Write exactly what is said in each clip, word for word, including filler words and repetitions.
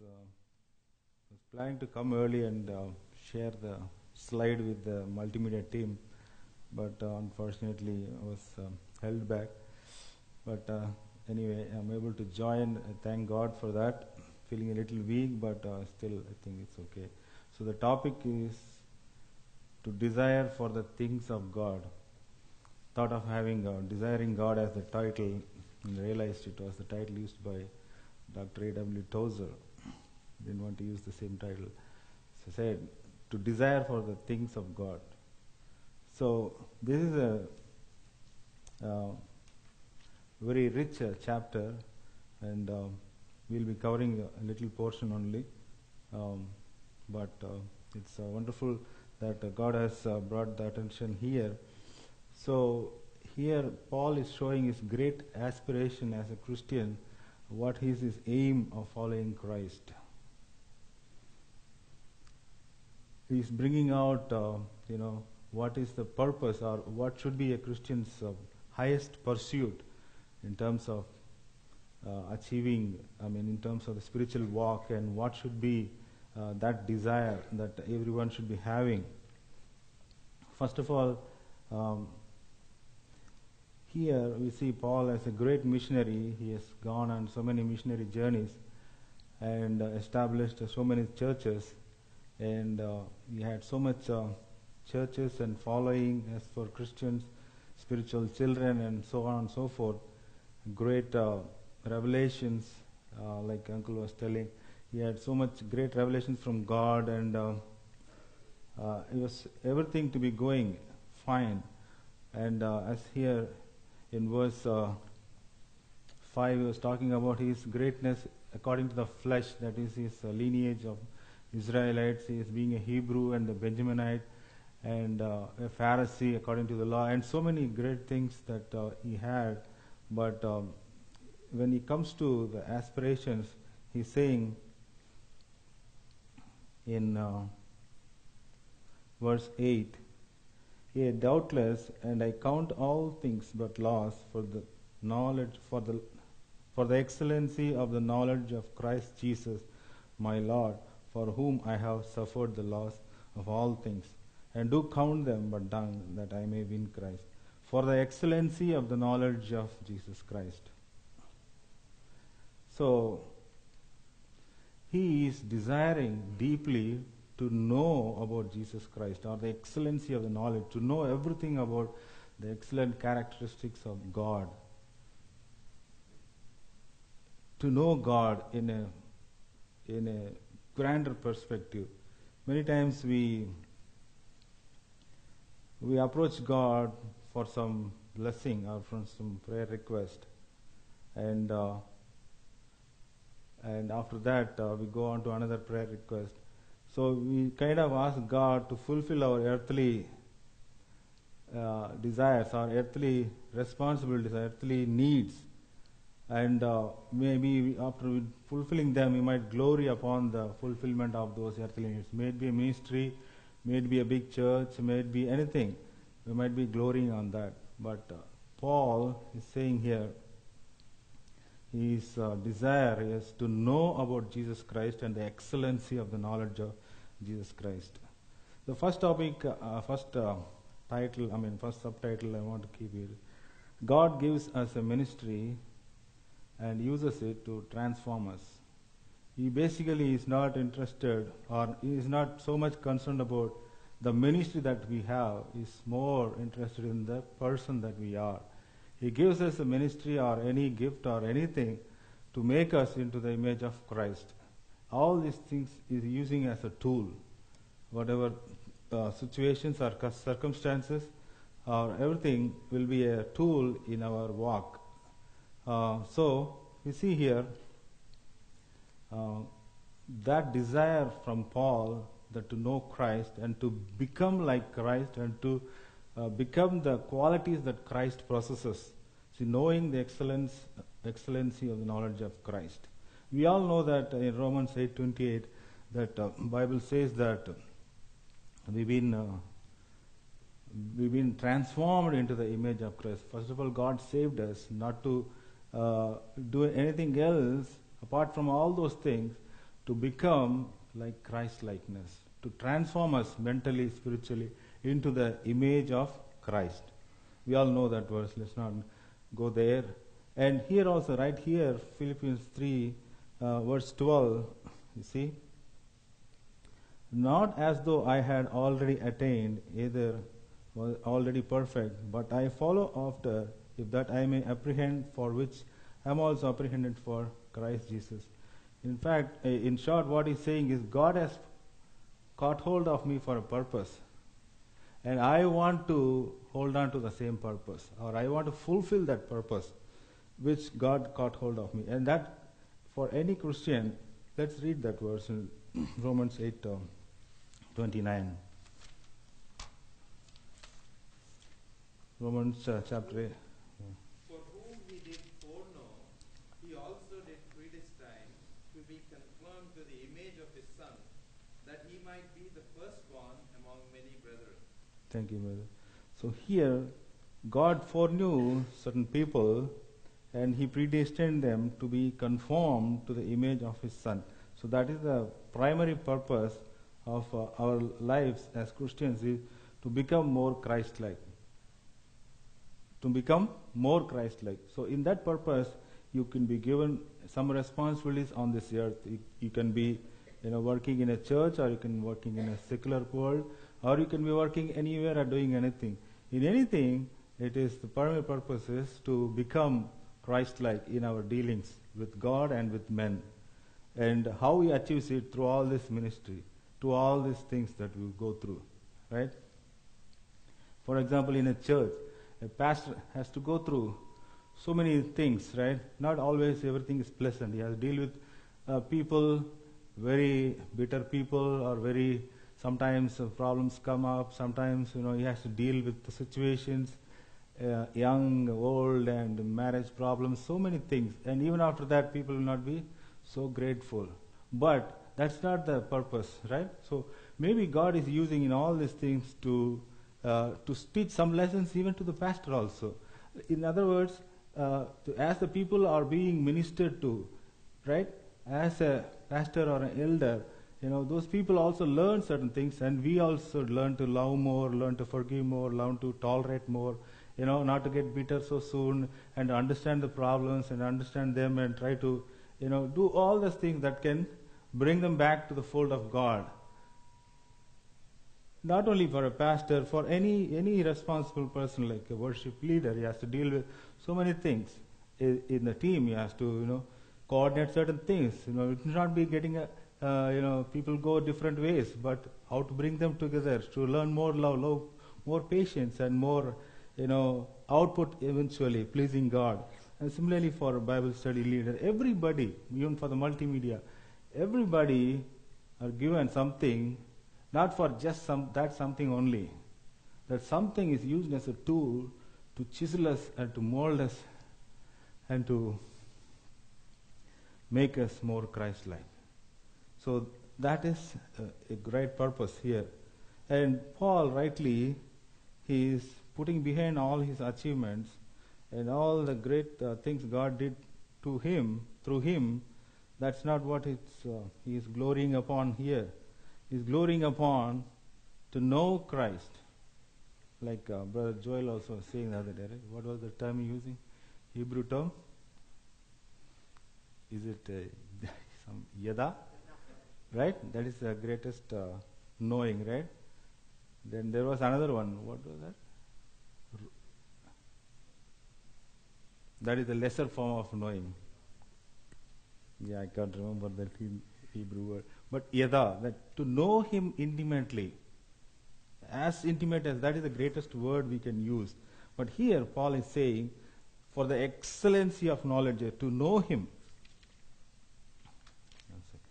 uh, was planning to come early and uh, share the slide with the multimedia team, but uh, unfortunately I was um, held back. But uh, anyway, I'm able to join. I thank God for that. Feeling a little weak, but uh, still I think it's okay. So the topic is to desire for the things of God. Thought of having uh, desiring God as the title, and realized it was the title used by Doctor A W Tozer. Didn't want to use the same title. So I said, to desire for the things of God. So this is a uh, very rich uh, chapter, and uh, we'll be covering a little portion only. Um, but uh, it's uh, wonderful that uh, God has uh, brought the attention here. So here Paul is showing his great aspiration as a Christian, what is his aim of following Christ. He is bringing out, uh, you know, what is the purpose or what should be a Christian's uh, highest pursuit in terms of uh, achieving, I mean, in terms of the spiritual walk, and what should be uh, that desire that everyone should be having. First of all, um, here we see Paul as a great missionary. He has gone on so many missionary journeys and uh, established uh, so many churches, and uh, he had so much uh, churches and following as for Christians, spiritual children, and so on and so forth. Great uh, revelations, uh, like Uncle was telling. He had so much great revelations from God, and uh, uh, it was everything to be going fine. And uh, as here in verse uh, five, he was talking about his greatness according to the flesh, that is his uh, lineage of Israelites. He is being a Hebrew and a Benjaminite and uh, a Pharisee according to the law, and so many great things that uh, he had. But um, when he comes to the aspirations, he's saying in uh, verse eight, "Yea, doubtless, and I count all things but loss for the knowledge, for the for the excellency of the knowledge of Christ Jesus, my Lord, for whom I have suffered the loss of all things, and do count them but dung, that I may win Christ. For the excellency of the knowledge of Jesus Christ." So he is desiring deeply to know about Jesus Christ, or the excellency of the knowledge, to know everything about the excellent characteristics of God, to know God in a in a grander perspective. Many times we we approach God for some blessing or from some prayer request, and uh, and after that uh, we go on to another prayer request. So we kind of ask God to fulfill our earthly uh, desires, our earthly responsibilities, our earthly needs, and uh, maybe after fulfilling them, we might glory upon the fulfillment of those earthly needs. May it be a ministry, may it be a big church, may it be anything. We might be glorying on that. But uh, Paul is saying here, his uh, desire is to know about Jesus Christ and the excellency of the knowledge of Jesus Christ. The first topic, uh, first uh, title, I mean first subtitle I want to keep here. God gives us a ministry and uses it to transform us. He basically is not interested, or he is not so much concerned about the ministry that we have. He is more interested in the person that we are. He gives us a ministry or any gift or anything to make us into the image of Christ. All these things is using as a tool. Whatever uh, situations or circumstances, or everything will be a tool in our walk. Uh, so we see here uh, that desire from Paul, that to know Christ and to become like Christ and to uh, become the qualities that Christ possesses. See, knowing the excellence, excellency of the knowledge of Christ. We all know that in Romans eight twenty-eight, that uh, Bible says that we've been uh, we've been transformed into the image of Christ. First of all, God saved us not to uh, do anything else apart from all those things, to become like Christ-likeness, to transform us mentally, spiritually into the image of Christ. We all know that verse. Let's not go there. And here also, right here, Philippians three, uh, verse twelve, you see, not as though I had already attained, either was already perfect, but I follow after, if that I may apprehend for which I am also apprehended for Christ Jesus. In fact, in short, what he's saying is God has caught hold of me for a purpose, and I want to hold on to the same purpose, or I want to fulfill that purpose which God caught hold of me. And that, for any Christian, let's read that verse in Romans eight uh, twenty-nine. Romans uh, chapter eight. For whom he did foreknow, he also did predestine to be conformed to the image of his Son, that he might be the firstborn among many brethren. Thank you, brother. So here, God foreknew certain people, and he predestined them to be conformed to the image of his Son. So that is the primary purpose of uh, our lives as Christians, is to become more Christ-like. To become more Christ-like. So in that purpose, you can be given some responsibilities on this earth. You, you can be, you know, working in a church, or you can be working in a secular world, or you can be working anywhere or doing anything. In anything, it is the primary purpose is to become Christ-like in our dealings with God and with men. And how we achieve it through all this ministry, to all these things that we go through, right? For example, in a church, a pastor has to go through so many things, right? Not always everything is pleasant. He has to deal with uh, people, very bitter people, or very, sometimes uh, problems come up. Sometimes, you know, he has to deal with the situations, uh, young, old, and marriage problems, so many things. And even after that, people will not be so grateful. But that's not the purpose, right? So maybe God is using in all these things to uh, to teach some lessons even to the pastor also. In other words, uh, to, as the people are being ministered to, right? As a pastor or an elder, you know, those people also learn certain things, and we also learn to love more, learn to forgive more, learn to tolerate more, you know, not to get bitter so soon, and understand the problems and understand them, and try to, you know, do all those things that can bring them back to the fold of God. Not only for a pastor, for any any responsible person like a worship leader, he has to deal with so many things. In, in the team, he has to, you know, coordinate certain things. You know, it will not be getting a, uh, you know, people go different ways, but how to bring them together to learn more love, love more patience, and more, you know, output eventually pleasing God. And similarly for a Bible study leader, everybody, even for the multimedia, everybody are given something, not for just some that something only. That something is used as a tool to chisel us and to mold us and to make us more Christ-like. So that is uh, a great purpose here. And Paul, rightly, he is putting behind all his achievements and all the great uh, things God did to him, through him. That's not what it's, uh, he is glorying upon here. He is glorying upon to know Christ. Like uh, Brother Joel also was saying the other day, right? What was the term he using? Hebrew term? Is it uh, some yada? Right? That is the greatest uh, knowing, right? Then there was another one. What was that? That is the lesser form of knowing. Yeah, I can't remember that Hebrew word. But yada, that to know him intimately, as intimate as that is the greatest word we can use. But here Paul is saying, for the excellency of knowledge, to know him. One second.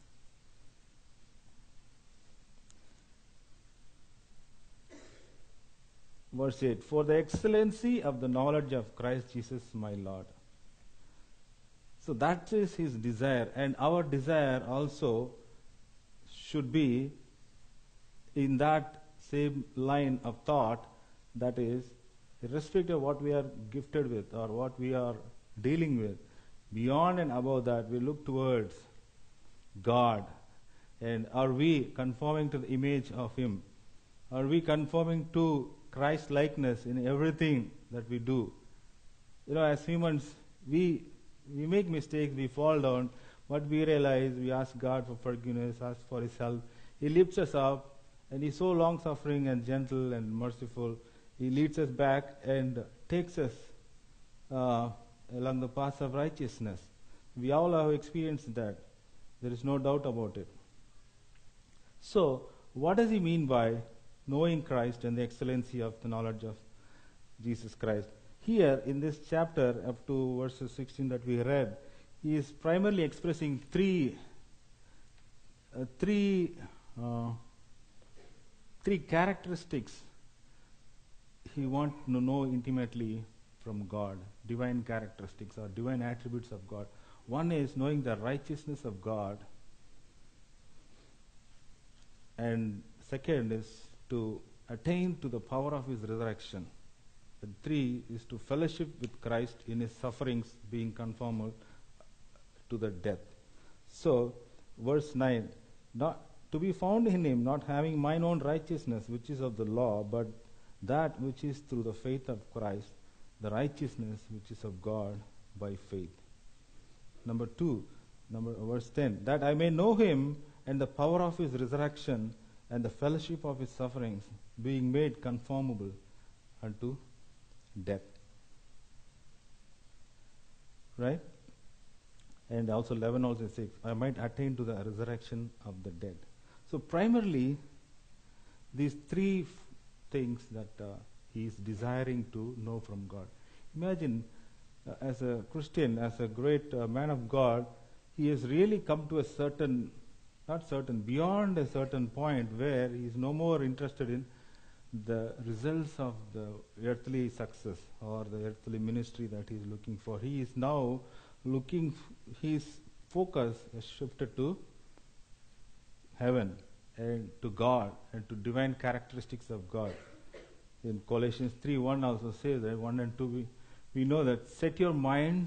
Verse eight, for the excellency of the knowledge of Christ Jesus my Lord. So that is his desire, and our desire also should be in that same line of thought, that is, irrespective of what we are gifted with or what we are dealing with, beyond and above that, we look towards God And are we conforming to the image of Him? Are we conforming to Christ likeness in everything that we do? You know, as humans, we we make mistakes, we fall down, but we realize, we ask God for forgiveness, ask for His help. He lifts us up, and He's so long-suffering and gentle and merciful. He leads us back and takes us uh, along the path of righteousness. We all have experienced that. There is no doubt about it. So, what does He mean by knowing Christ and the excellency of the knowledge of Jesus Christ? Here, in this chapter, up to verses sixteen that we read, He is primarily expressing three, uh, three, uh, three characteristics He wants to know intimately from God, divine characteristics or divine attributes of God. One is knowing the righteousness of God, and second is to attain to the power of His resurrection. And three is to fellowship with Christ in His sufferings, being conformed to the death. So, verse nine, not to be found in Him, not having mine own righteousness, which is of the law, but that which is through the faith of Christ, the righteousness which is of God by faith. Number two, number verse ten, that I may know Him and the power of His resurrection and the fellowship of His sufferings, being made conformable unto death. Right? And also eleven also says, I might attain to the resurrection of the dead. So primarily, these three f- things that uh, he is desiring to know from God. Imagine, uh, as a Christian, as a great uh, man of God, he has really come to a certain, not certain, beyond a certain point where he is no more interested in the results of the earthly success or the earthly ministry that he is looking for. He is now looking, f- his focus has shifted to heaven and to God and to divine characteristics of God. In Colossians three one also says that, one and two, we, we know that set your mind,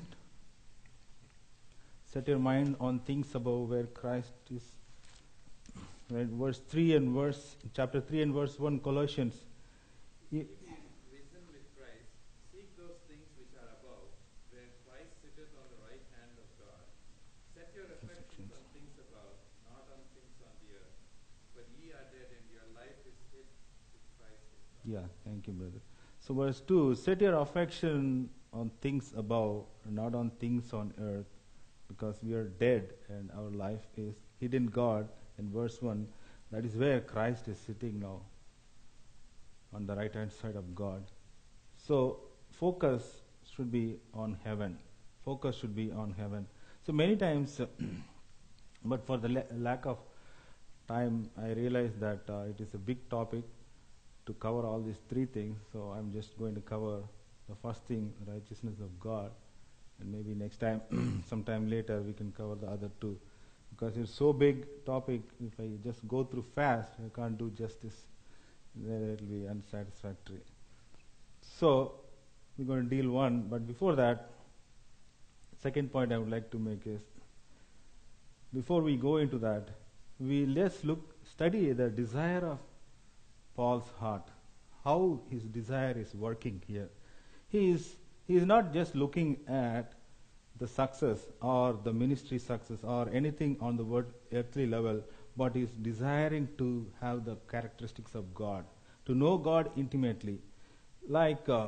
set your mind on things above where Christ is. Right, verse three and verse, chapter three and verse one, Colossians. He, Risen with Christ, seek those things which are above, where Christ sitteth on the right hand of God. Set your affections on things above, not on things on the earth. For ye are dead, and your life is hid with Christ in God. yeah, thank you, brother. So verse two, set your affection on things above, not on things on earth, because we are dead and our life is hid in God. In verse one, that is where Christ is sitting now, on the right hand side of God. So focus should be on heaven. Focus should be on heaven. So many times, uh, but for the la- lack of time, I realize that uh, it is a big topic to cover all these three things. So I'm just going to cover the first thing, righteousness of God, and maybe next time, sometime later, we can cover the other two. Because it's so big topic, if I just go through fast, I can't do justice. Then it will be unsatisfactory. So, we're going to deal one, but before that, second point I would like to make is, before we go into that, we let's look, study the desire of Paul's heart, how his desire is working here. He is, he is not just looking at the success or the ministry success or anything on the word earthly level, but is desiring to have the characteristics of God, to know God intimately. Like, uh,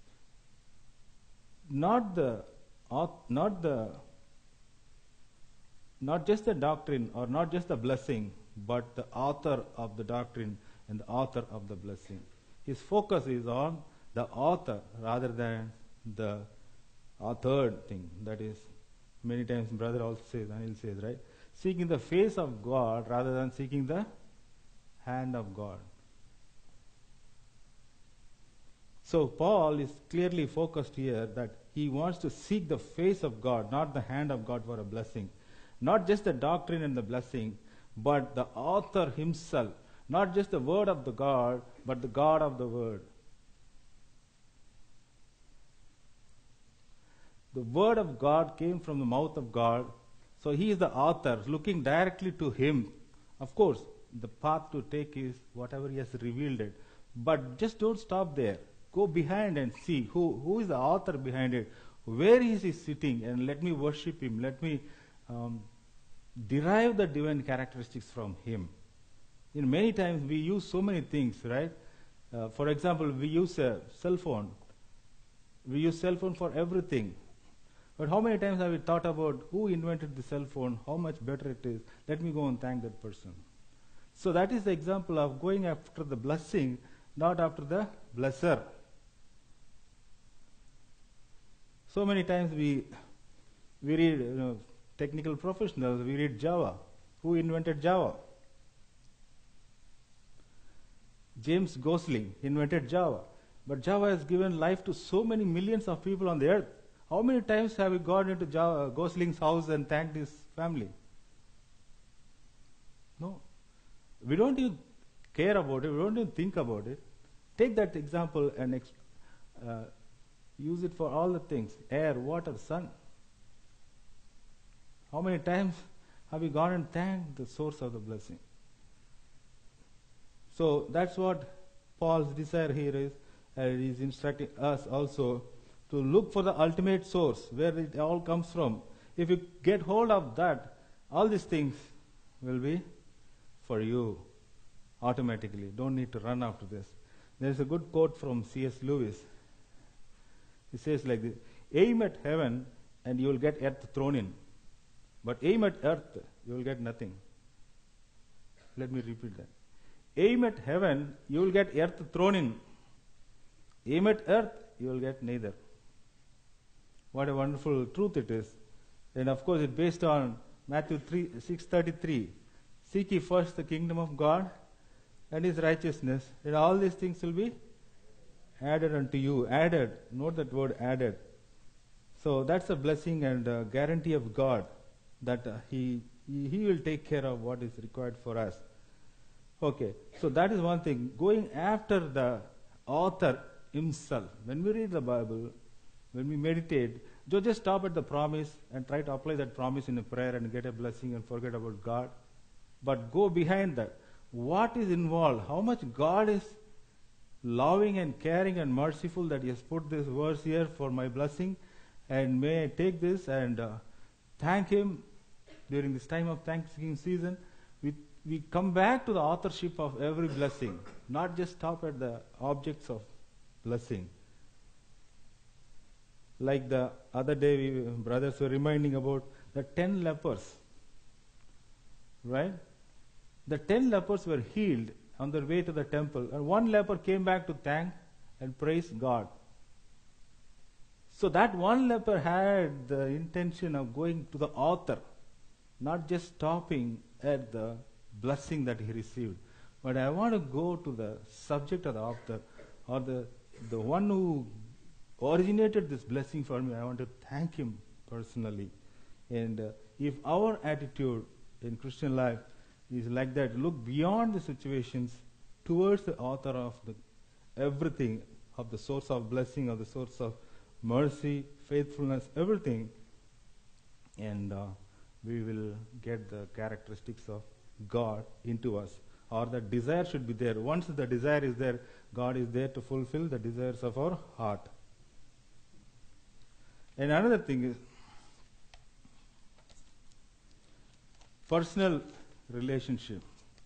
not the, not the, not just the doctrine or not just the blessing, but the author of the doctrine and the author of the blessing. His focus is on the author rather than the authored thing. That is, many times brother also says, Anil says, right? Seeking the face of God rather than seeking the hand of God. So Paul is clearly focused here that he wants to seek the face of God, not the hand of God for a blessing. Not just the doctrine and the blessing, but the author himself. Not just the word of the God, but the God of the word. The word of God came from the mouth of God. So he is the author, looking directly to him Of course, the path to take is whatever He has revealed it. But just don't stop there. Go behind and see who, who is the author behind it. Where is He sitting? And let me worship Him. Let me um, derive the divine characteristics from Him. In many times we use so many things, right? Uh, for example, we use a cell phone. We use cell phone for everything. But how many times have we thought about who invented the cell phone, how much better it is? Let me go and thank that person. So that is the example of going after the blessing, not after the blesser. So many times we we read, you know, technical professionals, we read Java. Who invented Java? James Gosling invented Java. But Java has given life to so many millions of people on the earth. How many times have we gone into Java, Gosling's house and thanked his family? No. We don't even care about it. We don't even think about it. Take that example and ex- uh, use it for all the things. Air, water, sun. How many times have we gone and thanked the source of the blessing? So that's what Paul's desire here is. And he's instructing us also to look for the ultimate source, where it all comes from. If you get hold of that, all these things will be for you automatically. Don't need to run after this. There's a good quote from C S Lewis. He says like this: aim at heaven and you will get earth thrown in. But aim at earth, you will get nothing. Let me repeat that. Aim at heaven, you will get earth thrown in. Aim at earth, you will get neither. What a wonderful truth it is. And of course, it's based on Matthew six thirty-three. Seek ye first the kingdom of God and His righteousness, and all these things will be added unto you. Added. Note that word added. So that's a blessing and a guarantee of God that uh, he, he He will take care of what is required for us. Okay, so that is one thing. Going after the author himself. When we read the Bible, when we meditate, don't just stop at the promise and try to apply that promise in a prayer and get a blessing and forget about God. But go behind that. What is involved? How much God is loving and caring and merciful that He has put this verse here for my blessing. And may I take this and uh, thank Him during this time of Thanksgiving season. We, we come back to the authorship of every blessing, not just stop at the objects of blessing. Like the other day, we, brothers were reminding about the ten lepers. Right? The ten lepers were healed on their way to the temple, and one leper came back to thank and praise God. So that one leper had the intention of going to the author, not just stopping at the blessing that he received. But I want to go to the subject of the author, or the, the one who originated this blessing for me. I want to thank him personally. And uh, if our attitude in Christian life is like that, look beyond the situations towards the author of the everything, of the source of blessing, of the source of mercy, faithfulness, everything, and uh, we will get the characteristics of God into us. Or the desire should be there. Once the desire is there, God is there to fulfill the desires of our heart. And another thing is personal relationship.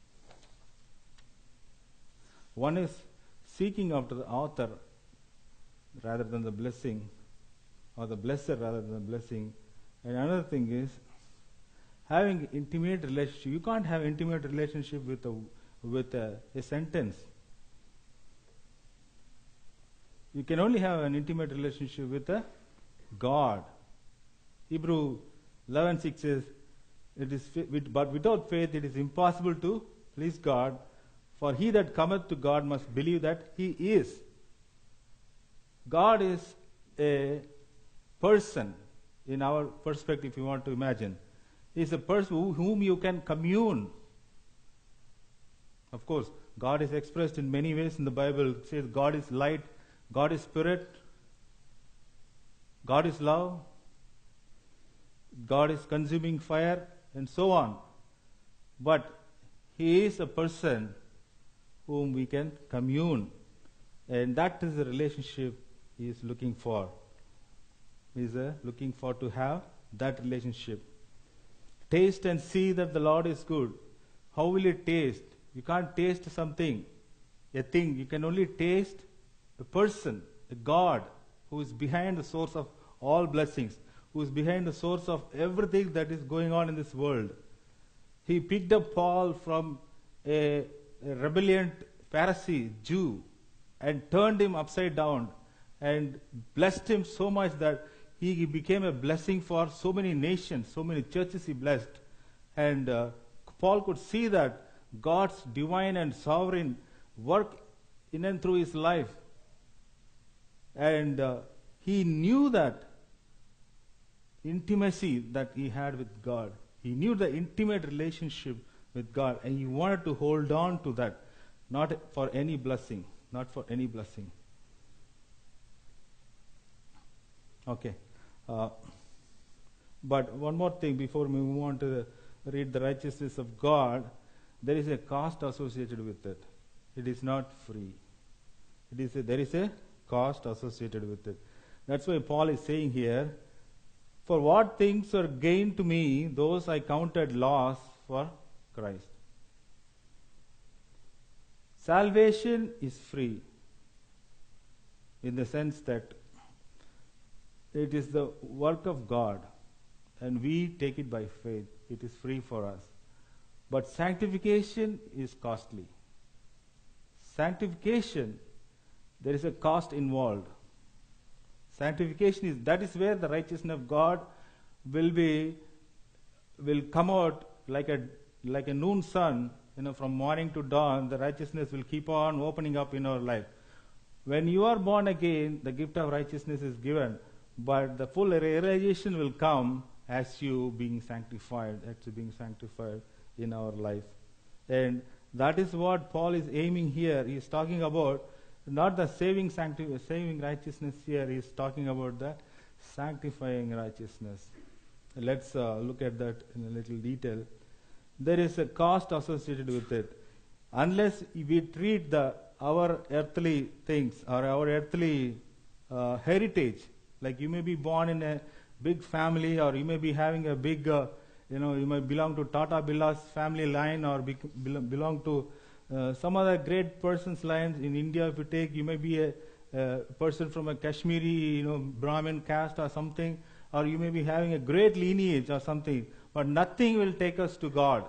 One is seeking after the author rather than the blessing, or the blesser rather than the blessing. And another thing is having intimate relationship. You can't have intimate relationship with a with a, a sentence. You can only have an intimate relationship with a God. Hebrew eleven six says, "It is, with, but without faith it is impossible to please God. For he that cometh to God must believe that He is." God is a person in our perspective, if you want to imagine. He is a person who, whom you can commune. Of course, God is expressed in many ways in the Bible. It says God is light, God is spirit, God is love, God is consuming fire, and so on. But He is a person whom we can commune. And that is the relationship he is looking for. He is uh, looking for to have that relationship. Taste and see that the Lord is good. How will you taste? You can't taste something, a thing. You can only taste a person, a God who is behind the source of all blessings, who is behind the source of everything that is going on in this world. He picked up Paul from a, a rebellious Pharisee Jew and turned him upside down and blessed him so much that he became a blessing for so many nations, so many churches he blessed. And uh, Paul could see that God's divine and sovereign work in and through his life. And uh, he knew that intimacy that he had with God. He knew the intimate relationship with God, and he wanted to hold on to that, not for any blessing, not for any blessing. Okay. Uh, but one more thing before we move on to the, read the righteousness of God, there is a cost associated with it. It is not free. It is a, there is a cost associated with it. That's why Paul is saying here, for what things are gained to me, those I counted loss for Christ. Salvation is free in the sense that it is the work of God and we take it by faith. It is free for us. But sanctification is costly. Sanctification, there is a cost involved. Sanctification is, that is where the righteousness of God will be, will come out like a, like a noon sun, you know, from morning to dawn, the righteousness will keep on opening up in our life. When you are born again, the gift of righteousness is given, but the full realization will come as you being sanctified, as you being sanctified in our life. And that is what Paul is aiming here. He is talking about not the saving sancti- saving righteousness here, he is talking about the sanctifying righteousness. Let's uh, look at that in a little detail. There is a cost associated with it. Unless we treat the our earthly things or our earthly uh, heritage, like you may be born in a big family, or you may be having a big, uh, you know, you may belong to Tata Birla's family line, or be, belong to uh, some other great person's lines. In India, if you take, you may be a, a person from a Kashmiri, you know, Brahmin caste or something, or you may be having a great lineage or something, but nothing will take us to God.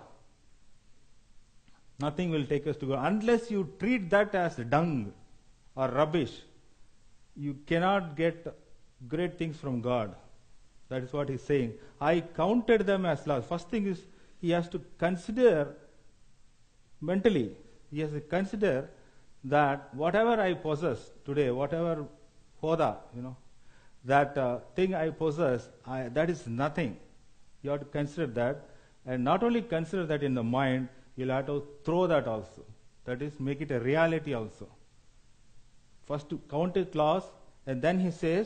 Nothing will take us to God. Unless you treat that as dung or rubbish, you cannot get great things from God. That is what he's saying. I counted them as loss. First thing is, he has to consider mentally, he has to consider that whatever I possess today, whatever hoda, you know, that uh, thing I possess, I, that is nothing. You have to consider that. And not only consider that in the mind, you'll have to throw that also. That is, make it a reality also. First to count it loss, and then he says,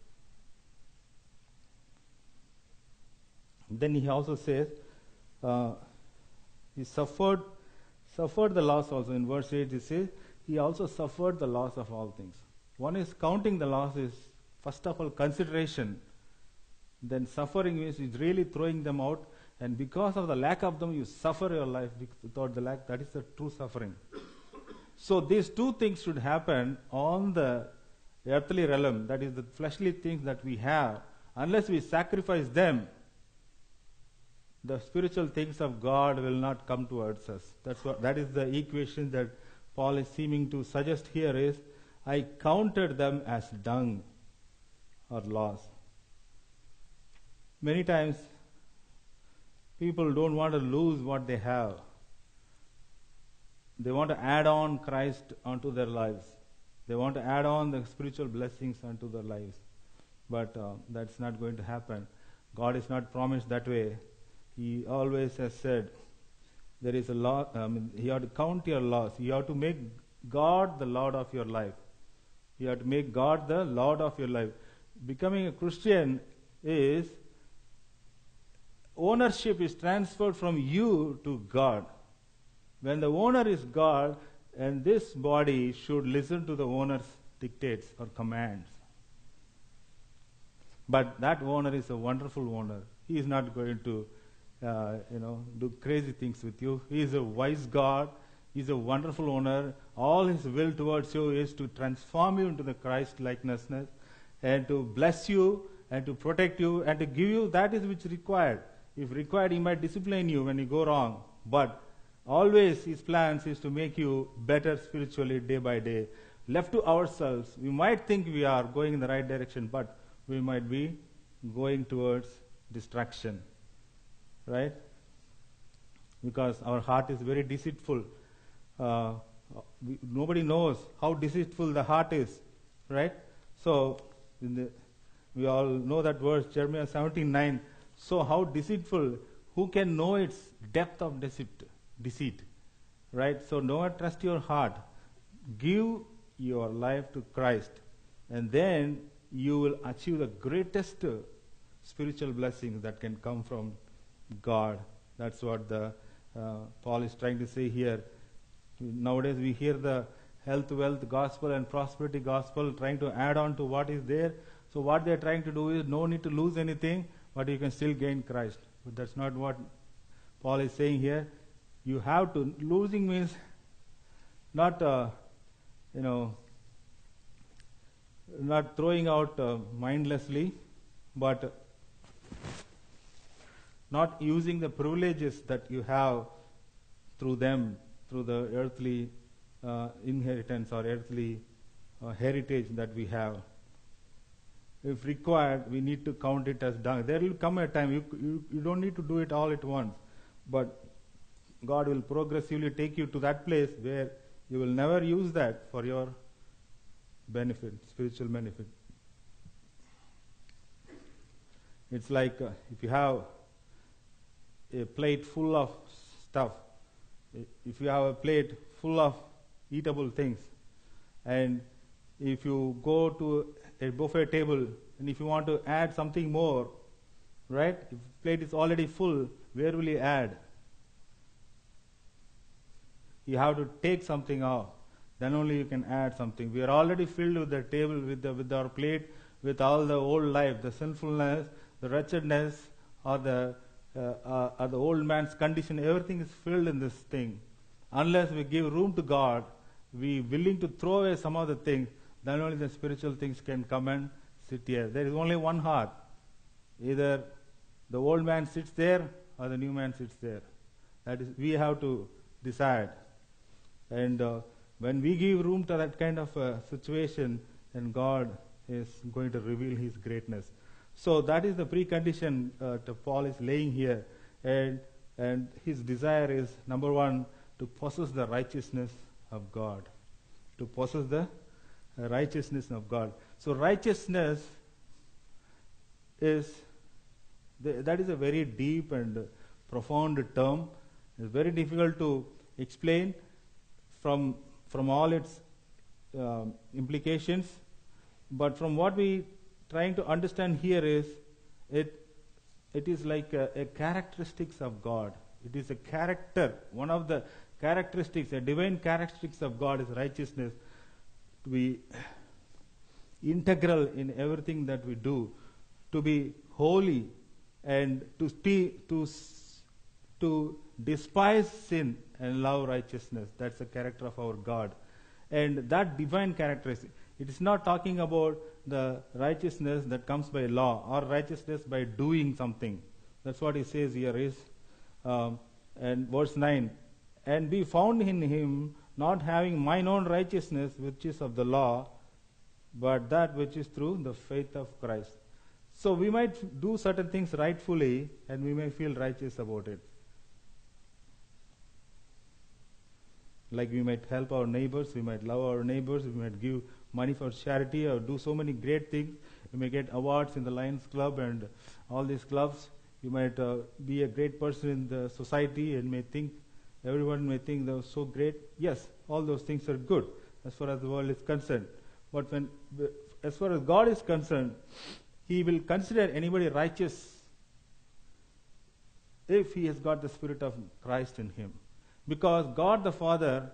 then he also says, uh, he suffered, suffered the loss also. In verse eight, he says, he also suffered the loss of all things. One is counting the loss is, first of all, consideration. Then suffering means is really throwing them out, and because of the lack of them, you suffer your life without the lack. That is the true suffering. So these two things should happen on the earthly realm, that is the fleshly things that we have. Unless we sacrifice them, the spiritual things of God will not come towards us. That's what, that is the equation that Paul is seeming to suggest here is, I counted them as dung or loss. Many times, people don't want to lose what they have. They want to add on Christ onto their lives. They want to add on the spiritual blessings onto their lives. But uh, that's not going to happen. God is not promised that way. He always has said, there is a lot, I mean, you have to count your loss. You have to make God the Lord of your life. You have to make God the Lord of your life. Becoming a Christian is, ownership is transferred from you to God. when the owner is God, and this body should listen to the owner's dictates or commands. But that owner is a wonderful owner. He is not going to, uh, you know, do crazy things with you. He is a wise God. He is a wonderful owner. All his will towards you is to transform you into the Christ likeness and to bless you and to protect you and to give you that is which is required. If required, he might discipline you when you go wrong. But always his plans is to make you better spiritually day by day. Left to ourselves, we might think we are going in the right direction, but we might be going towards distraction. Right? Because our heart is very deceitful. Uh, we, nobody knows how deceitful the heart is. Right? So, in the, we all know that verse, Jeremiah seventeen nine. So how deceitful, who can know its depth of deceit? deceit? Right? So never trust your heart. Give your life to Christ. And then you will achieve the greatest uh, spiritual blessings that can come from God. That's what the uh, Paul is trying to say here. Nowadays we hear the health, wealth gospel and prosperity gospel trying to add on to what is there. So what they are trying to do is no need to lose anything, but you can still gain Christ. But that's not what Paul is saying here. You have to, losing means not, uh, you know, not throwing out uh, mindlessly, but not using the privileges that you have through them, through the earthly uh, inheritance or earthly uh, heritage that we have. If required, we need to count it as done. There will come a time, you, you, you don't need to do it all at once, but God will progressively take you to that place where you will never use that for your benefit, spiritual benefit. It's like uh, if you have a plate full of stuff, if you have a plate full of eatable things, and if you go to a buffet table and if you want to add something more, right? If the plate is already full, where will you add? You have to take something off. Then only you can add something. We are already filled with the table, with the, with our plate, with all the old life, the sinfulness, the wretchedness, or the uh, uh, or the old man's condition. Everything is filled in this thing. Unless we give room to God, we willing to throw away some of the things, then only the spiritual things can come and sit here. There is only one heart. Either the old man sits there or the new man sits there. That is, we have to decide. And uh, when we give room to that kind of uh, situation, then God is going to reveal His greatness. So that is the precondition uh, that Paul is laying here. And, and his desire is, number one, to possess the righteousness of God. To possess the uh, righteousness of God. So righteousness is, the, that is a very deep and uh, profound term. It's very difficult to explain from, from all its uh, implications. But from what we trying to understand here is, it, it is like a, a characteristics of God. It is a character. One of the characteristics, a divine characteristics of God is righteousness. To be integral in everything that we do, to be holy, and to st- to to despise sin and love righteousness. That's the character of our God, and that divine characteristic. It is not talking about the righteousness that comes by law or righteousness by doing something. That's what he says here is, um, and verse nine, and be found in him, not having mine own righteousness, which is of the law, but that which is through the faith of Christ. So we might do certain things rightfully, and we may feel righteous about it. Like we might help our neighbors, we might love our neighbors, we might give money for charity or do so many great things. You may get awards in the Lions Club and all these clubs. You might uh, be a great person in the society and may think, everyone may think they're so great. Yes, all those things are good as far as the world is concerned. But when, as far as God is concerned, He will consider anybody righteous if he has got the Spirit of Christ in him. because God the Father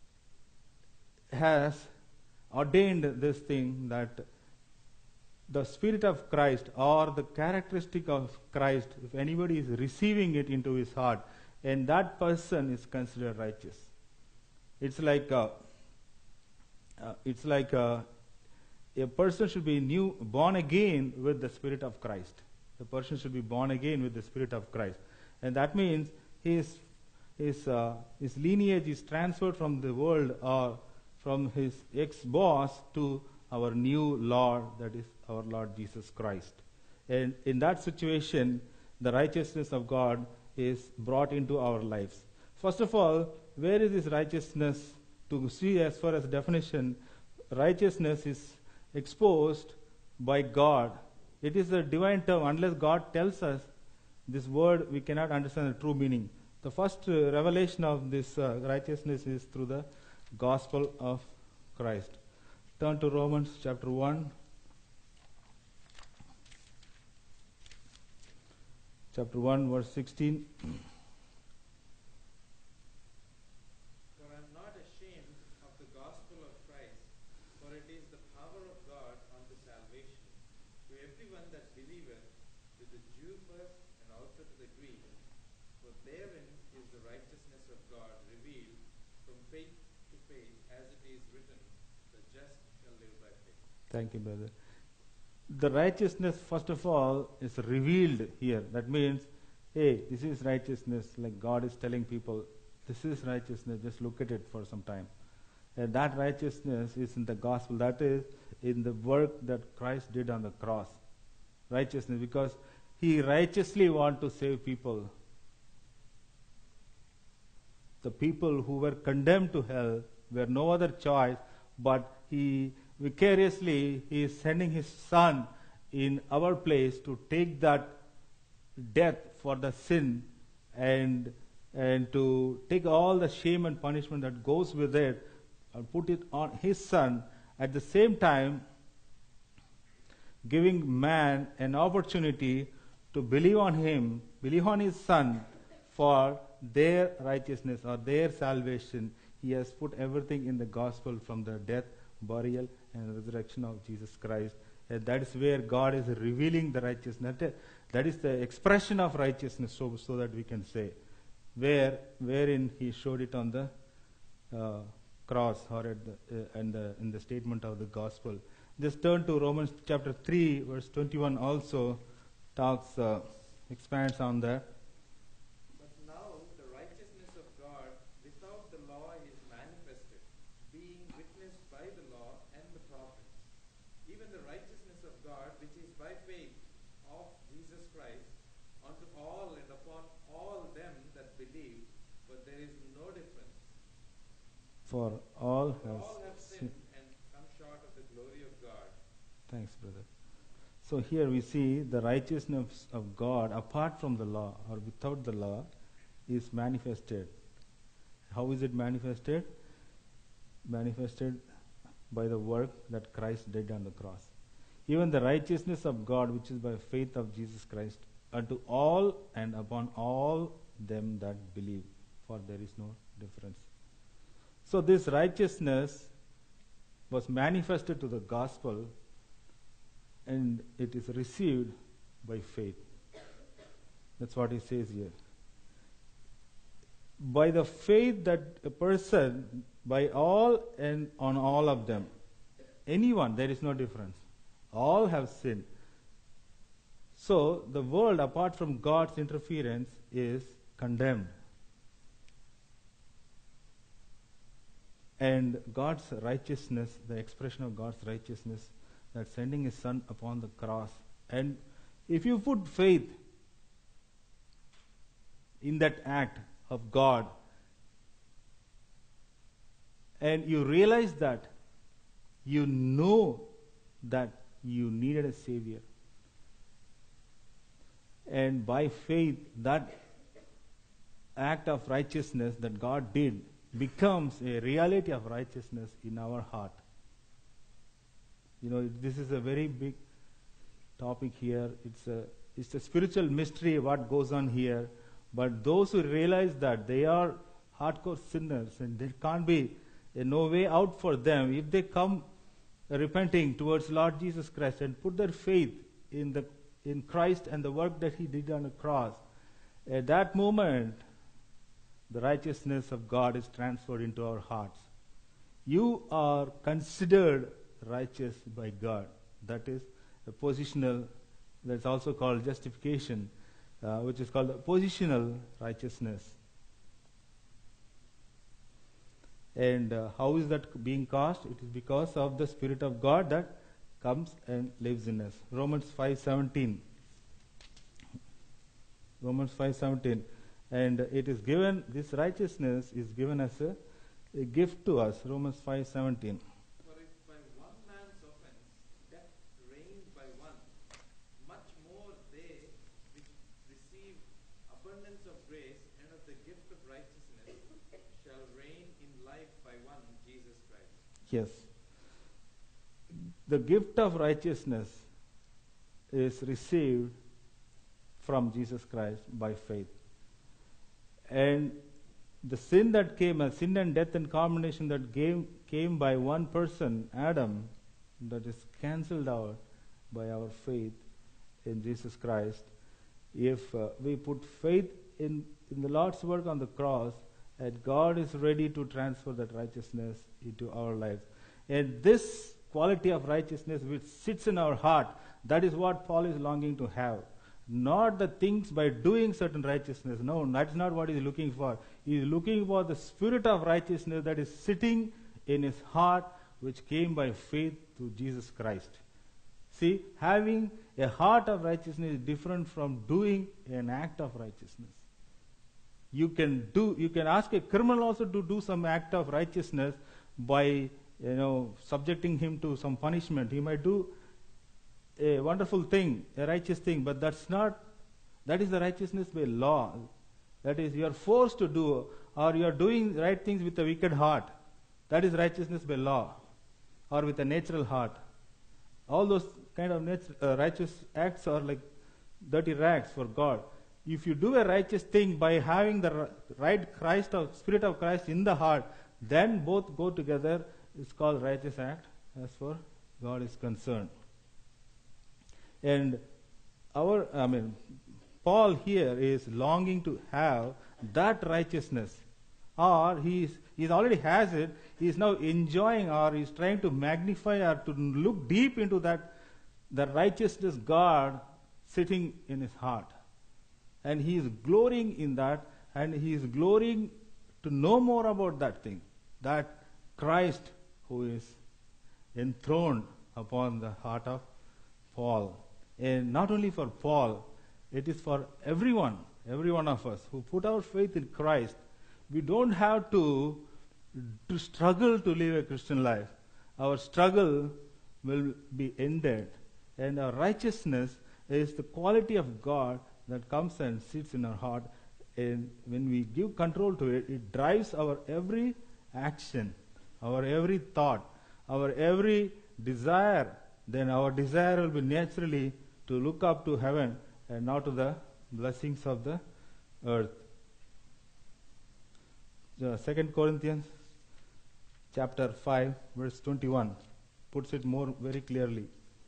has ordained this thing that the Spirit of Christ or the characteristic of Christ, if anybody is receiving it into his heart, and that person is considered righteous. It's like uh, uh, it's like uh, a person should be new, born again with the Spirit of Christ. The person should be born again with the Spirit of Christ, and that means his his uh, his lineage is transferred from the world or from his ex-boss to our new Lord, that is our Lord Jesus Christ. And in that situation, the righteousness of God is brought into our lives. First of all, where is this righteousness? To see as far as definition, righteousness is exposed by God. It is a divine term. Unless God tells us this word, we cannot understand the true meaning. The first uh, revelation of this uh, righteousness is through the gospel of Christ. Turn to Romans chapter one. Chapter one, verse sixteen. For I am not ashamed of the gospel of Christ, for it is the power of God unto salvation to everyone that believeth, to the Jew first and also to the Greek. For therein is the righteousness of God revealed from faith to faith, as it is written, the just shall live by faith. Thank you, brother. The righteousness, first of all, is revealed here. That means, hey, this is righteousness, like God is telling people, this is righteousness, just look at it for some time. And that righteousness is in the gospel, that is in the work that Christ did on the cross. Righteousness, because he righteously wanted to save people. The people who were condemned to hell were no other choice, but he vicariously, he is sending his son in our place to take that death for the sin and and to take all the shame and punishment that goes with it and put it on his son, at the same time giving man an opportunity to believe on him, believe on his son for their righteousness or their salvation. He has put everything in the gospel, from the death, burial, and resurrection of Jesus Christ. And that is where God is revealing the righteousness. That is the expression of righteousness, so, so that we can say, where wherein he showed it on the uh, cross or at the, uh, and the, in the statement of the gospel. Just turn to Romans chapter three, verse twenty-one. Also talks, uh, expands on that. But now the righteousness of God without the law is manifested, being witnessed by the law and the prophets, even the righteousness of God which is by faith of Jesus Christ unto all and upon all them that believe, but there is no difference. For all For have all have sinned. sinned and come short of the glory of God. Thanks, brother. So here we see the righteousness of God apart from the law or without the law is manifested. How is it manifested? Manifested by the work that Christ did on the cross. Even the righteousness of God, which is by faith of Jesus Christ, unto all and upon all them that believe, for there is no difference. So this righteousness was manifested to the gospel, and it is received by faith. That's what he says here. By the faith that a person, by all and on all of them, anyone, there is no difference. All have sinned. So the world, apart from God's interference, is condemned. And God's righteousness, the expression of God's righteousness, that sending his son upon the cross. And if you put faith in that act of God, and you realize that, you know that you needed a Savior. And by faith, that act of righteousness that God did becomes a reality of righteousness in our heart. You know, this is a very big topic here. It's a, it's a spiritual mystery what goes on here. But those who realize that they are hardcore sinners, and there can't be a no way out for them if they come repenting towards Lord Jesus Christ and put their faith in the in Christ and the work that He did on the cross. At that moment, the righteousness of God is transferred into our hearts. You are considered righteous by God. That is a positional, that's also called justification, uh, which is called positional righteousness. And uh, how is that being caused? It is because of the Spirit of God that comes and lives in us. Romans five seventeen. Romans five seventeen. And it is given, this righteousness is given as a, a gift to us. Romans five seventeen. For if by one man's offense death reigned by one, much more they which receive abundance of grace and of the gift of righteousness shall reign in life by one, Jesus Christ. Yes. The gift of righteousness is received from Jesus Christ by faith. And the sin that came, uh, sin and death and condemnation that came, came by one person, Adam, that is cancelled out by our faith in Jesus Christ. If uh, we put faith in, in the Lord's work on the cross, and God is ready to transfer that righteousness into our lives. And this quality of righteousness which sits in our heart, that is what Paul is longing to have. Not the things by doing certain righteousness. No, that's not what he's looking for. He's looking for the spirit of righteousness that is sitting in his heart, which came by faith through Jesus Christ. See, having a heart of righteousness is different from doing an act of righteousness. You can do, you can ask a criminal also to do some act of righteousness by, you know, subjecting him to some punishment. He might do a wonderful thing, a righteous thing, but that's not, that is the righteousness by law. That is, you are forced to do, or you are doing right things with a wicked heart. That is righteousness by law, or with a natural heart. All those kind of nat- uh, righteous acts are like dirty rags for God. If you do a righteous thing by having the right Christ of Spirit of Christ in the heart, then both go together. It's called righteous act as far God is concerned. And our, I mean, Paul here is longing to have that righteousness, or he is, he already has it. He is now enjoying, or he is trying to magnify or to look deep into that, the righteousness God sitting in his heart. And he is glorying in that, and he is glorying to know more about that thing, that Christ who is enthroned upon the heart of Paul. And not only for Paul, it is for everyone, every one of us who put our faith in Christ. We don't have to, to struggle to live a Christian life. Our struggle will be ended. And our righteousness is the quality of God that comes and sits in our heart. And when we give control to it, it drives our every action, our every thought, our every desire. Then our desire will be naturally to look up to heaven and not to the blessings of the earth. The Second Corinthians chapter five, verse twenty-one puts it more very clearly.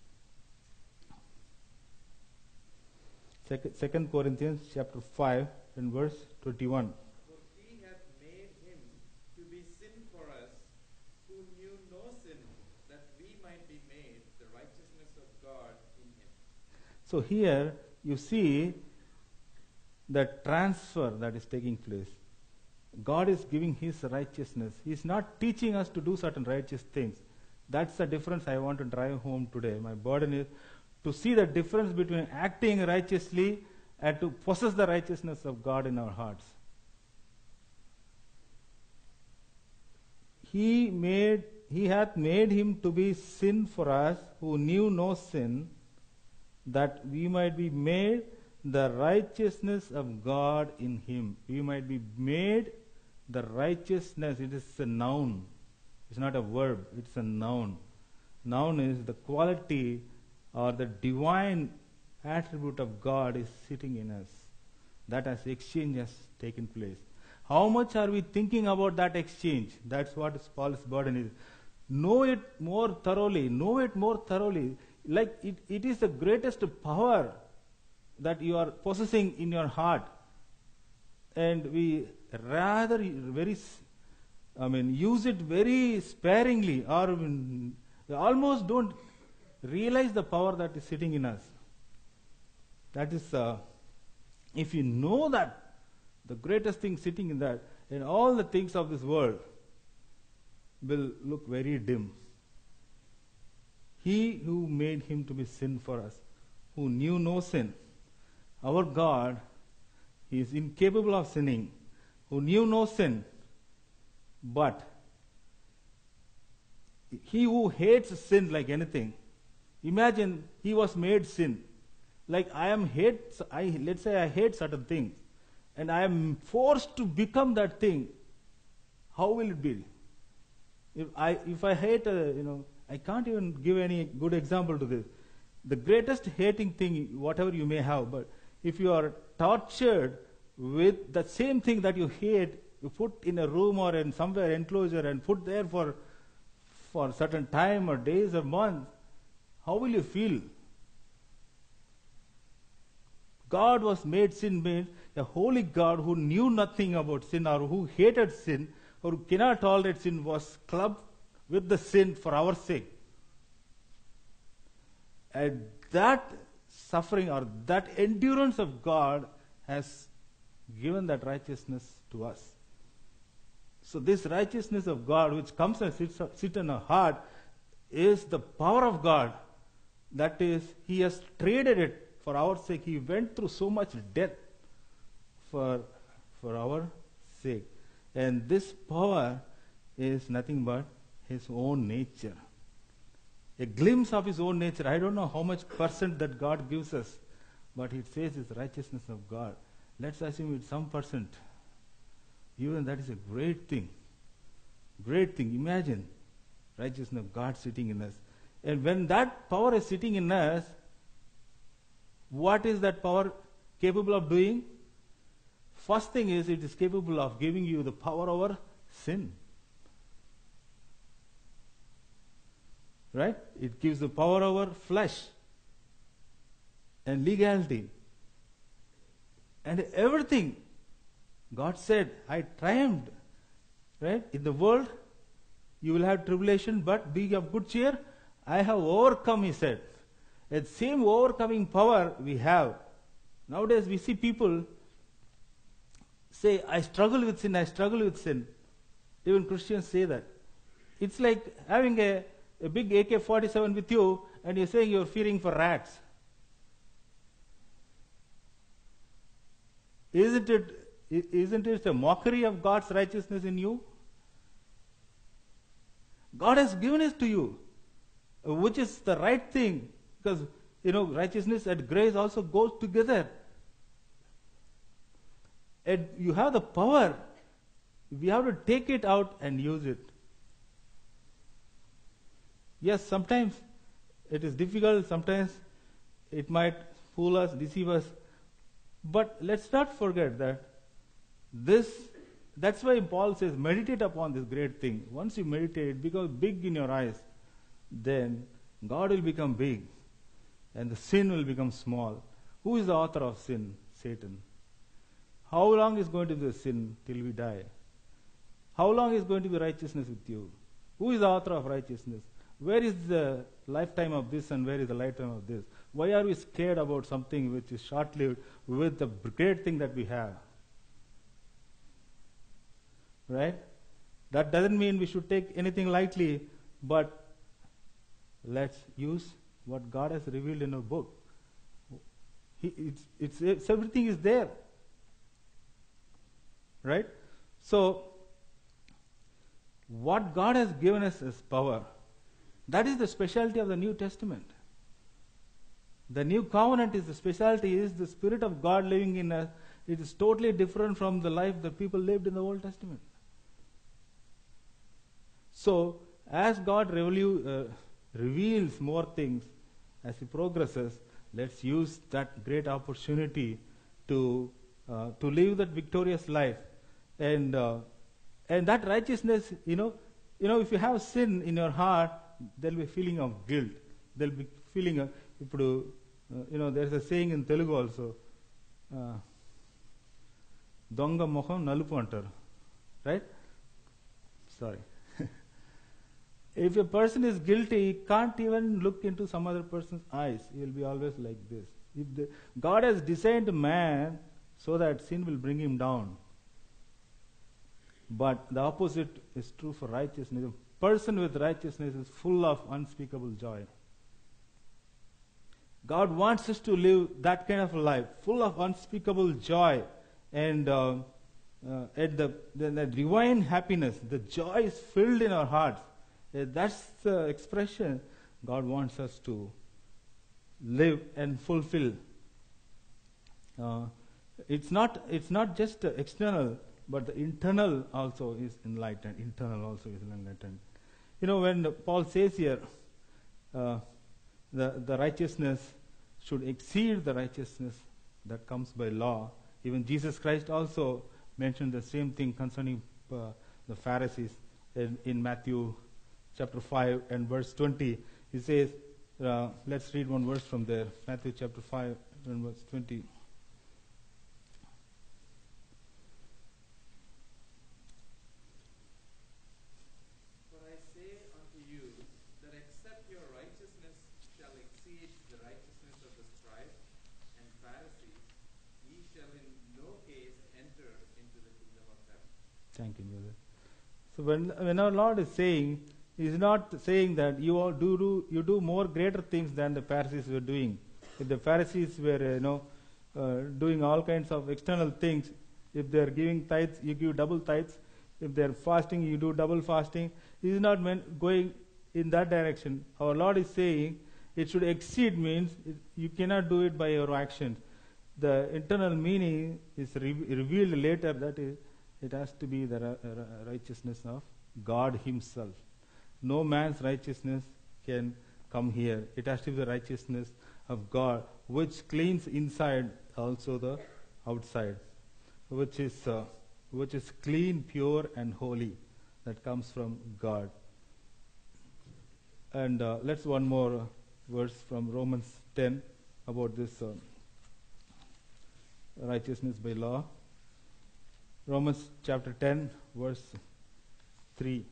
Second Corinthians chapter five and verse twenty-one. For he hath made him to be sin for us, who knew no sin, that we might be made the righteousness of God in him. So here you see the transfer that is taking place. God is giving His righteousness. He is not teaching us to do certain righteous things. That's the difference I want to drive home today. My burden is to see the difference between acting righteously and to possess the righteousness of God in our hearts. He made, He hath made him to be sin for us, who knew no sin, that we might be made the righteousness of God in him. We might be made the righteousness. It is a noun. It's not a verb. It's a noun. Noun is the quality or the divine attribute of God is sitting in us. That as exchange has taken place. How much are we thinking about that exchange? That's what is Paul's burden is. Know it more thoroughly. Know it more thoroughly. Like it, it is the greatest power that you are possessing in your heart. And we rather very, I mean, use it very sparingly, or um, we almost don't realize the power that is sitting in us. That is, uh, if you know that, the greatest thing sitting in that, and all the things of this world will look very dim. He who made him to be sin for us, who knew no sin, our God, he is incapable of sinning, who knew no sin, but he who hates sin like anything. Imagine he was made sin. Like I am hate, I, let's say I hate certain things, and I am forced to become that thing. How will it be? If I, if I hate, uh, you know, I can't even give any good example to this. The greatest hating thing, whatever you may have, but if you are tortured with the same thing that you hate, you put in a room or in somewhere enclosure and put there for for certain time or days or months, how will you feel? God was made sin, made a holy God who knew nothing about sin or who hated sin or who cannot tolerate sin, was clubbed with the sin for our sake. And that suffering or that endurance of God has given that righteousness to us. So this righteousness of God which comes and sits, sits in our heart is the power of God. That is, He has traded it for our sake. He went through so much death for, for our sake. And this power is nothing but His own nature. A glimpse of His own nature. I don't know how much percent that God gives us, but it says it's righteousness of God. Let's assume it's some percent. Even that is a great thing. Great thing. Imagine righteousness of God sitting in us. And when that power is sitting in us, what is that power capable of doing? First thing is, it is capable of giving you the power over sin. Right? It gives the power over flesh and legality. And everything. God said, I triumphed. Right? In the world, you will have tribulation, but be of good cheer. I have overcome, He said. That same overcoming power we have. Nowadays we see people say, I struggle with sin, I struggle with sin. Even Christians say that. It's like having a, a big A K forty-seven with you and you're saying you're fearing for rats. Isn't it, isn't it a mockery of God's righteousness in you? God has given it to you, which is the right thing. Because, you know, righteousness and grace also goes together. And you have the power. We have to take it out and use it. Yes, sometimes it is difficult. Sometimes it might fool us, deceive us. But let's not forget that this, that's why Paul says, meditate upon this great thing. Once you meditate, it becomes big in your eyes. Then God will become big. And the sin will become small. Who is the author of sin? Satan. How long is going to be the sin till we die? How long is going to be righteousness with you? Who is the author of righteousness? Where is the lifetime of this and where is the lifetime of this? Why are we scared about something which is short-lived with the great thing that we have? Right? That doesn't mean we should take anything lightly, but let's use what God has revealed in a book. He, it's, it's, it's, everything is there. Right? So, what God has given us is power. That is the specialty of the New Testament. The New Covenant is the specialty, is the Spirit of God living in us. It is totally different from the life that people lived in the Old Testament. So, as God revelu- uh, reveals more things, as He progresses, let's use that great opportunity to uh, to live that victorious life. And uh, and that righteousness, you know, you know, if you have sin in your heart, there'll be a feeling of guilt. There'll be feeling of, ipudu, uh, you know, there's a saying in Telugu also, uh, Donga Moham Nalupu antaru, right? Sorry. If a person is guilty, he can't even look into some other person's eyes. He will be always like this. If the, God has designed man so that sin will bring him down. But the opposite is true for righteousness. A person with righteousness is full of unspeakable joy. God wants us to live that kind of a life, full of unspeakable joy and uh, uh, at the, the, the divine happiness. The joy is filled in our hearts. Uh, that's the expression God wants us to live and fulfill. Uh, it's not it's not just uh, external, but the internal also is enlightened. Internal also is enlightened. You know, when Paul says here, uh, the the righteousness should exceed the righteousness that comes by law. Even Jesus Christ also mentioned the same thing concerning uh, the Pharisees in, in Matthew chapter five and verse twenty. He says, uh, let's read one verse from there. Matthew chapter five and verse twenty. For I say unto you that except your righteousness shall exceed the righteousness of the scribes and Pharisees, ye shall in no case enter into the kingdom of heaven. Thank you, brother. So when when our Lord is saying, He is not saying that you all do, do you do more greater things than the Pharisees were doing. If the Pharisees were, uh, you know, uh, doing all kinds of external things, if they are giving tithes, you give double tithes. If they are fasting, you do double fasting. He is not meant going in that direction. Our Lord is saying it should exceed means it, you cannot do it by your actions. The internal meaning is re- revealed later. That is, it has to be the ra- ra- righteousness of God Himself. No man's righteousness can come here. It has to be the righteousness of God, which cleans inside, also the outside, which is uh, which is clean, pure, and holy, that comes from God. And uh, let's one more uh, verse from Romans ten about this uh, righteousness by law. Romans chapter ten, verse three.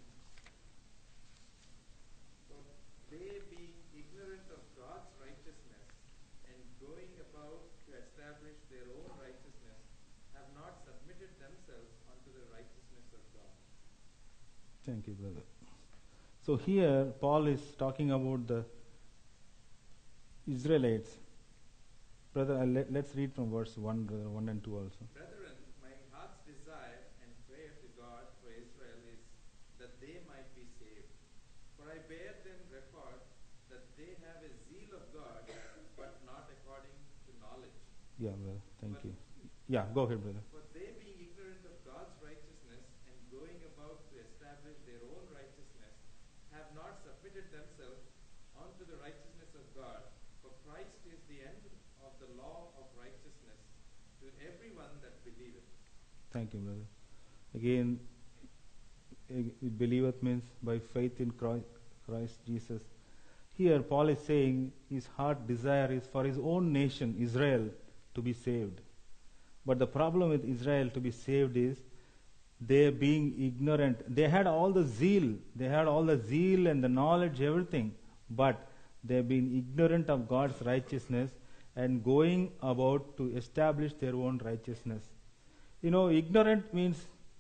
They being ignorant of God's righteousness and going about to establish their own righteousness, have not submitted themselves unto the righteousness of God. Thank you, brother. So here Paul is talking about the Israelites. Brother, uh, let, let's read from verse one, brother, one and two also. Brethren, my heart's desire and prayer to God for Israel is that they might be saved. For I bear them record that they have a zeal of God, but not according to knowledge. Yeah, brother, thank But- you. Yeah, go ahead, brother. For they being ignorant of God's righteousness and going about to establish their own righteousness, have not submitted themselves unto the righteousness of God. For Christ is the end of the law of righteousness to everyone that believeth. Thank you, brother. Again, eh, believeth means by faith in Christ, Christ Jesus. Here Paul is saying his heart desire is for his own nation, Israel, to be saved. But the problem with Israel to be saved is they being ignorant. They had all the zeal, they had all the zeal and the knowledge, everything, but they've been ignorant of God's righteousness and going about to establish their own righteousness. You know, ignorant means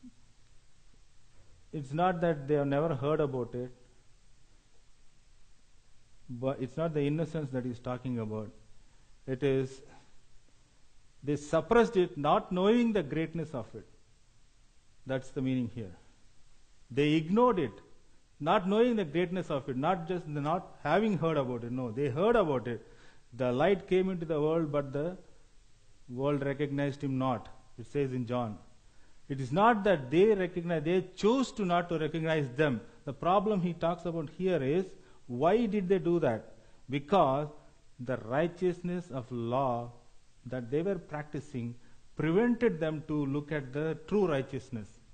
it's not that they have never heard about it, but it's not the innocence that he's talking about. It is they suppressed it, not knowing the greatness of it. That's the meaning here. They ignored it, not knowing the greatness of it, not just not having heard about it. No, they heard about it. The light came into the world, but the world recognized him not. It says in John. It is not that they recognize, they choose to not to recognize them. The problem he talks about here is, why did they do that? Because the righteousness of law that they were practicing prevented them to look at the true righteousness.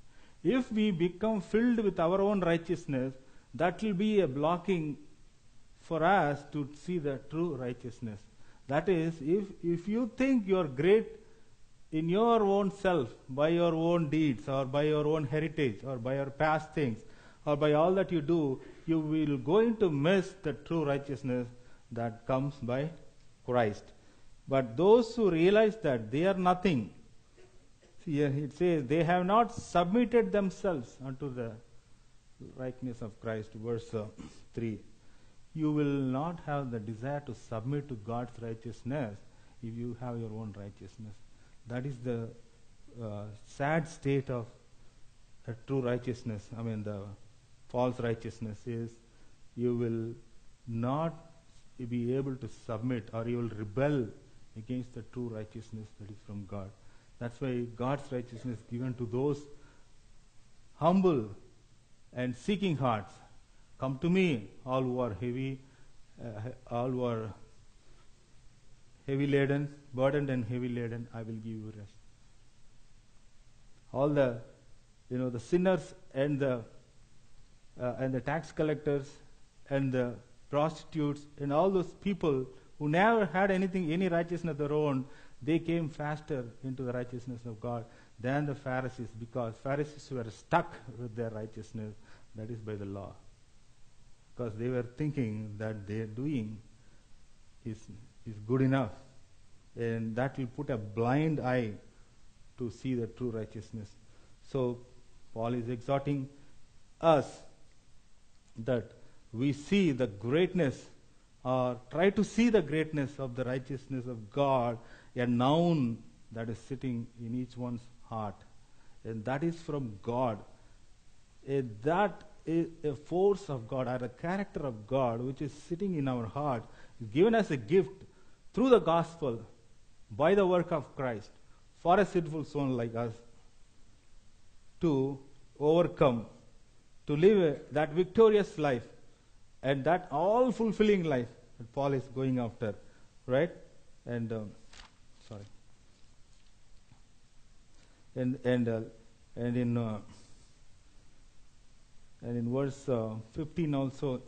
if we become filled with our own righteousness, that will be a blocking for us to see the true righteousness. That is, if, if you think you are great in your own self, by your own deeds, or by your own heritage, or by your past things, or by all that you do, you will going to miss the true righteousness that comes by Christ. But those who realize that they are nothing, see, here it says, they have not submitted themselves unto the likeness of Christ, verse uh, three. You will not have the desire to submit to God's righteousness if you have your own righteousness. That is the uh, sad state of a true righteousness. I mean, the false righteousness is you will not be able to submit, or you will rebel against the true righteousness that is from God. That's why God's righteousness is given to those humble and seeking hearts. Come to me, all who are heavy, uh, all who are heavy laden, burdened and heavy laden, I will give you rest. All the, you know, the sinners and the uh, and the tax collectors and the prostitutes and all those people who never had anything, any righteousness of their own, they came faster into the righteousness of God than the Pharisees, because Pharisees were stuck with their righteousness, that is by the law. Because they were thinking that their doing is, is good enough. And that will put a blind eye to see the true righteousness. So Paul is exhorting us that we see the greatness, or try to see the greatness of the righteousness of God, a noun that is sitting in each one's heart. And that is from God. Uh, that is a force of God, or a character of God, which is sitting in our heart, is given as a gift through the gospel, by the work of Christ, for a sinful soul like us, to overcome, to live a, that victorious life, and that all-fulfilling life that Paul is going after, right? And um, sorry, and and uh, and in uh, and in verse uh, fifteen also,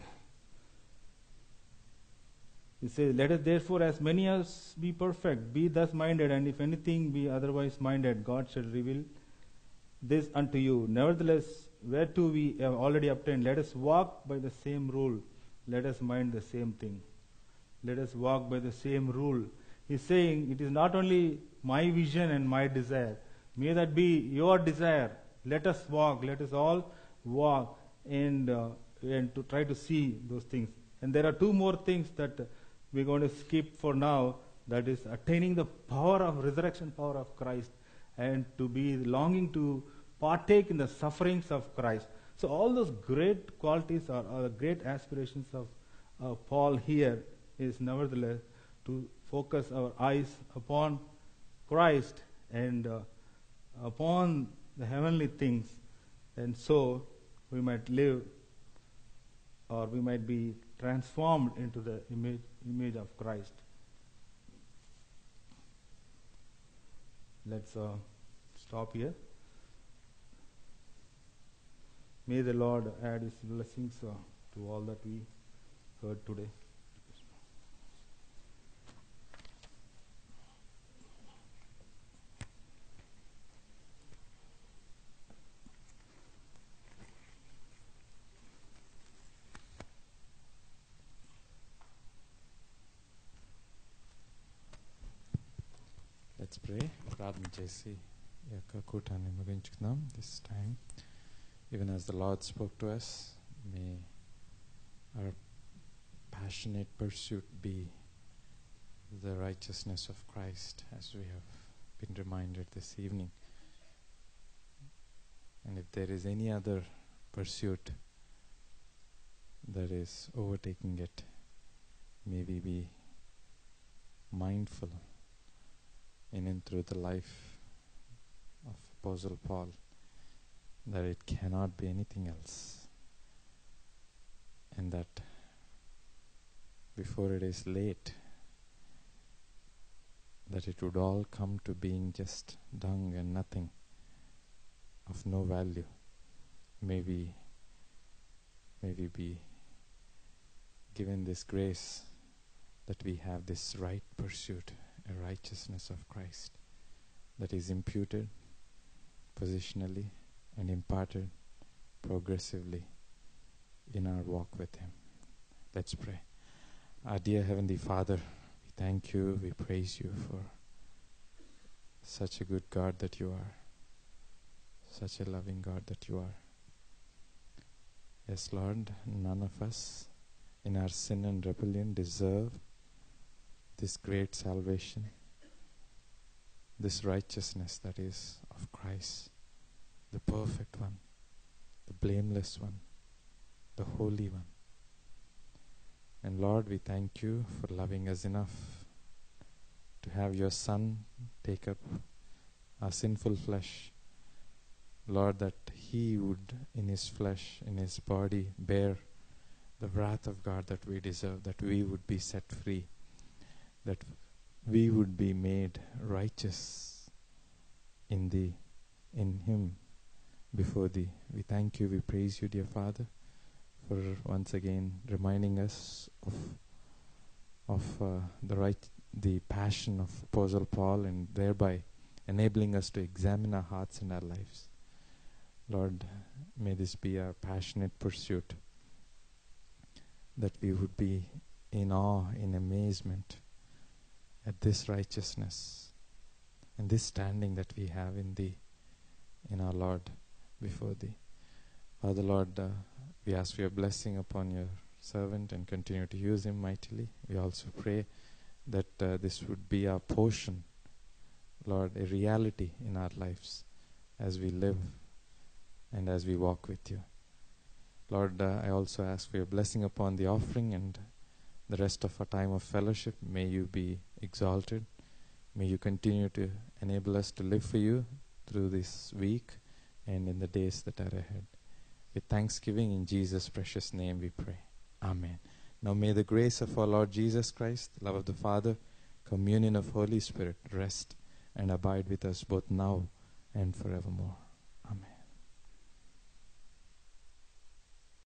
he says, "Let us therefore, as many as be perfect, be thus minded, and if anything be otherwise minded, God shall reveal this unto you. Nevertheless, whereto we have already obtained, let us walk by the same rule, let us mind the same thing." Let us walk by the same rule. He's saying, it is not only my vision and my desire, may that be your desire. Let us walk, let us all walk, and uh, and to try to see those things. And there are two more things that uh, we're going to skip for now, that is attaining the power of resurrection power of Christ, and to be longing to partake in the sufferings of Christ. So all those great qualities are, are the great aspirations of uh, Paul here, is nevertheless to focus our eyes upon Christ and uh, upon the heavenly things, and so we might live, or we might be transformed into the image image of Christ. Let's uh, stop here. May the Lord add His blessings uh, to all that we heard today. Let's pray. ప్రార్థన చేసి ఈ యొక్క కూటాన్ని ముగించుకుందాం. This time, even as the Lord spoke to us, may our passionate pursuit be the righteousness of Christ, as we have been reminded this evening. And if there is any other pursuit that is overtaking it, may we be mindful in and through the life of Apostle Paul that it cannot be anything else, and that before it is late, that it would all come to being just dung and nothing, of no value. may we, may we be given this grace that we have this right pursuit, a righteousness of Christ that is imputed positionally and imparted progressively in our walk with Him. Let's pray. Our dear Heavenly Father, we thank you, we praise you for such a good God that you are, such a loving God that you are. Yes, Lord, none of us in our sin and rebellion deserve this great salvation, this righteousness that is of Christ, the perfect one, the blameless one, the holy one. And Lord, we thank you for loving us enough to have your Son take up our sinful flesh. Lord, that He would in His flesh, in His body, bear the wrath of God that we deserve, that we would be set free, that we would be made righteous in Thee, in Him, before Thee. We thank you, we praise you, dear Father, for once again reminding us of of uh, the right, the passion of Apostle Paul, and thereby enabling us to examine our hearts and our lives. Lord, may this be our passionate pursuit, that we would be in awe, in amazement at this righteousness and this standing that we have in Thee, in our Lord, before Thee. Father, Lord, uh, we ask for your blessing upon your servant and continue to use him mightily. We also pray that uh, this would be our portion, Lord, a reality in our lives as we live and as we walk with you. Lord, uh, I also ask for your blessing upon the offering and the rest of our time of fellowship. May you be exalted. May you continue to enable us to live for you through this week and in the days that are ahead. With thanksgiving in Jesus' precious name we pray. Amen. Now may the grace of our Lord Jesus Christ, love of the Father, communion of Holy Spirit rest and abide with us both now and forevermore.